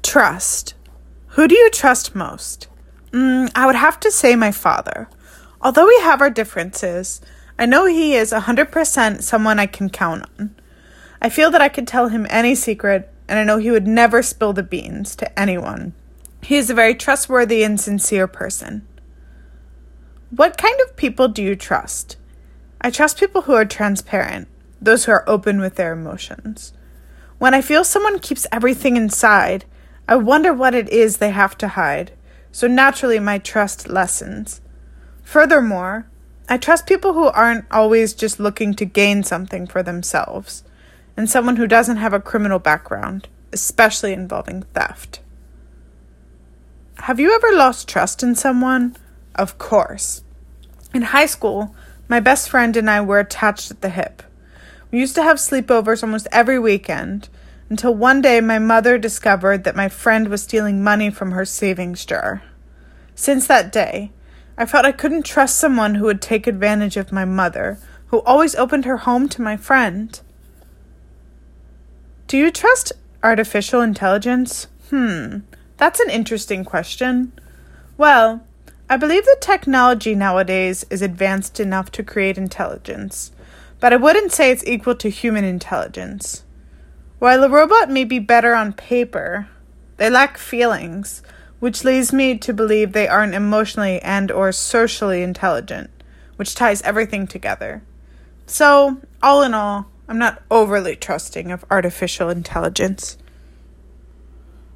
Trust. Who do you trust most? I would have to say my father. Although we have our differences, I know he is 100% someone I can count on. I feel that I could tell him any secret, and I know he would never spill the beans to anyone. He is a very trustworthy and sincere person. What kind of people do you trust? I trust people who are transparent, those who are open with their emotions. When I feel someone keeps everything inside, I wonder what it is they have to hide, so naturally my trust lessens. Furthermore, I trust people who aren't always just looking to gain something for themselves, and someone who doesn't have a criminal background, especially involving theft. Have you ever lost trust in someone? Of course. In high school, my best friend and I were attached at the hip. We used to have sleepovers almost every weekend, until one day my mother discovered that my friend was stealing money from her savings jar. Since that day, I felt I couldn't trust someone who would take advantage of my mother, who always opened her home to my friend. Do you trust artificial intelligence? That's an interesting question. Well, I believe that technology nowadays is advanced enough to create intelligence, but I wouldn't say it's equal to human intelligence. While a robot may be better on paper, they lack feelings, which leads me to believe they aren't emotionally and/or socially intelligent, which ties everything together. So, all in all, I'm not overly trusting of artificial intelligence.